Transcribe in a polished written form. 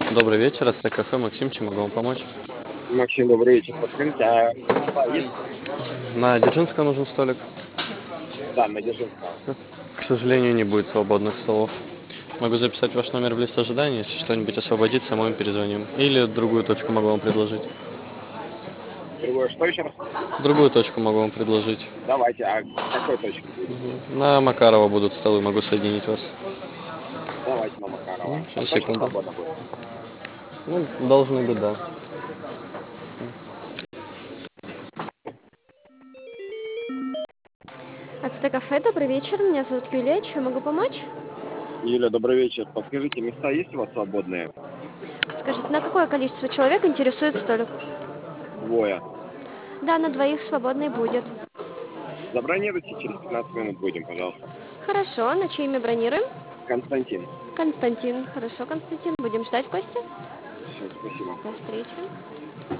Добрый вечер, это кафе Максим, чем могу вам помочь? Максим, добрый вечер. Подскажите, а места есть? На Дзержинского нужен столик. Да, на Дзержинского. К сожалению, не будет свободных столов. Могу записать ваш номер в лист ожидания, если что-нибудь освободится, мы вам перезвоним. Или другую точку могу вам предложить. Другое что еще раз? Другую точку могу вам предложить. Давайте, а какой точки будет? На Макарова будут столы, могу соединить вас. Давайте на Макарова. Там Сейчас, точно секунду. свободно будет? Ну, должны быть, да. АЦТ кафе, добрый вечер. Меня зовут Юлия. Чем могу помочь? Юля, добрый вечер. Подскажите, места есть у вас свободные? Скажите, на какое количество человек интересует столик? Двое. Да, на двоих свободный будет. Забронируйте, через 15 минут будем, пожалуйста. Хорошо, на чье имя бронируем? Константин. Константин. Хорошо, Константин. Будем ждать гостя. Все, спасибо. До встречи.